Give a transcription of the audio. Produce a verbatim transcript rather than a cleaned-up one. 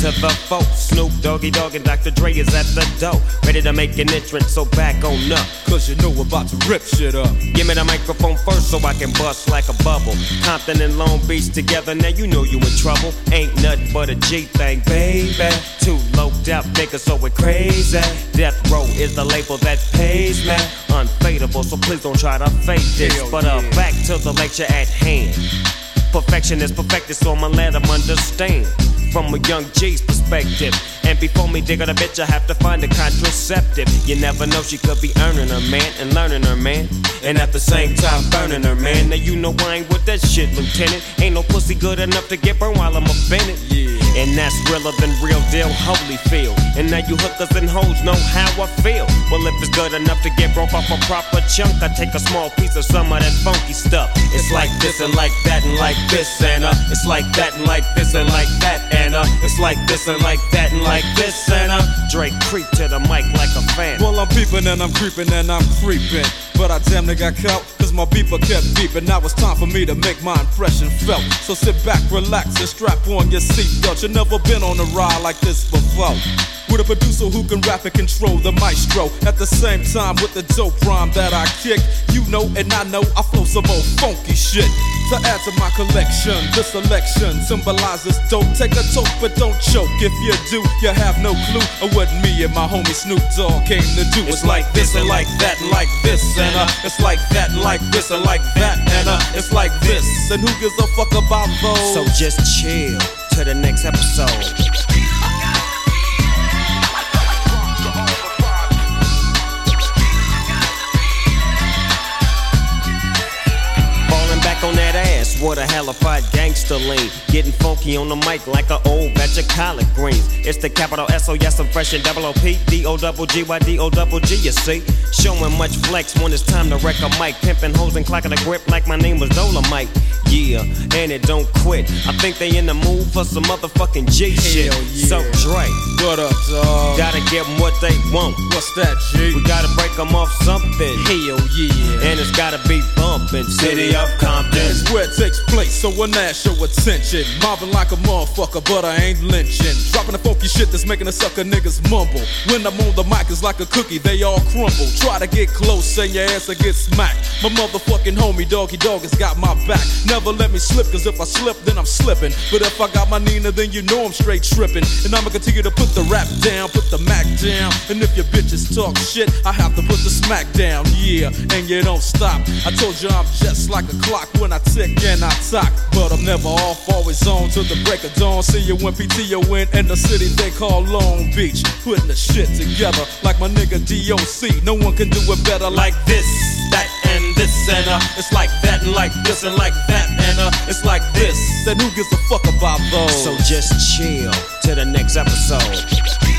to the folk. Snoop Doggy Dogg and Doctor Dre is at the door, ready to make an entrance, so back on up. Cause you know we're about to rip shit up. Give me the microphone first so I can bust like a bubble. Compton and Long Beach together, now you know you in trouble. Ain't nothing but a G thing, baby. Too low out niggas, so we're crazy. Death Row is the label that pays me. Unfadable, so please don't try to fake this. Hell but uh, yeah. back to the lecture at hand. Perfection is perfected, so I'ma let them understand from a young G's perspective. And before me dig on a bitch, I have to find a contraceptive. You never know, she could be earning her man and learning her man, and at the same time burning her man. Now you know I ain't with that shit, Lieutenant. Ain't no pussy good enough to get burned while I'm offended. Yeah. And that's realer than real deal Holyfield. And now you hookers and hoes know how I feel. Well, if it's good enough to get broke off a proper chunk, I take a small piece of some of that funky stuff. It's like this and like that and like this and uh, it's like that and like this and like that and uh, it's like this and like that and like this and uh, Drake creep to the mic like a fan. Well, I'm peeping and I'm creeping and I'm creeping, but I damn near got caught, cause my beeper kept beeping. Now it's time for me to make my impression felt. So sit back, relax, and strap on your seatbelt. You never been on a ride like this before, with a producer who can rap and control the maestro. At the same time with the dope rhyme that I kick, you know and I know I flow some old funky shit. To add to my collection, this selection symbolizes dope. Take a toke but don't choke. If you do, you have no clue of what me and my homie Snoop Dogg came to do. It's like this and like that and like this and uh, it's like that and like this and like that and uh, it's like this. And who gives a fuck about those? So just chill to the next episode. On that ass, what a halified gangster lean. Getting funky on the mic like an old batch of collard greens. It's the capital S O, yes I'm fresh and double O P D O double G Y D O double G, you see. Showing much flex when it's time to wreck a mic. Pimping hoes and clocking a grip like my name was Dolomite. Yeah, and it don't quit. I think they in the mood for some motherfucking G shit. Hell yeah. So Dre, what up, dawg? gotta give them what they want. What's that, G? We gotta break them off something. Hell yeah. And it's gotta be bumpin'. City of Compton. It's where it takes place, so when that show attention. Mobbing like a motherfucker, but I ain't lynching. Dropping the funky shit that's making the sucker niggas mumble. When I'm on the mic, it's like a cookie, they all crumble. Try to get close and your ass will get smacked. My motherfucking homie Doggy Dogg has got my back. Never let me slip, cause if I slip, then I'm slipping. But if I got my Nina, then you know I'm straight tripping. And I'ma continue to put the rap down, put the Mac down. And if your bitches talk shit, I have to put the smack down. Yeah, and you don't stop. I told you I'm just like a clock when I tick and I talk. But I'm never off, always on till the break of dawn. See you when P T O in, in the city they call Long Beach. Putting the shit together like my nigga D O C. No one can do it better like this, that, and this. And uh, it's like that and like this and like that. And uh, it's like this. Then who gives a fuck about those? So just chill to the next episode.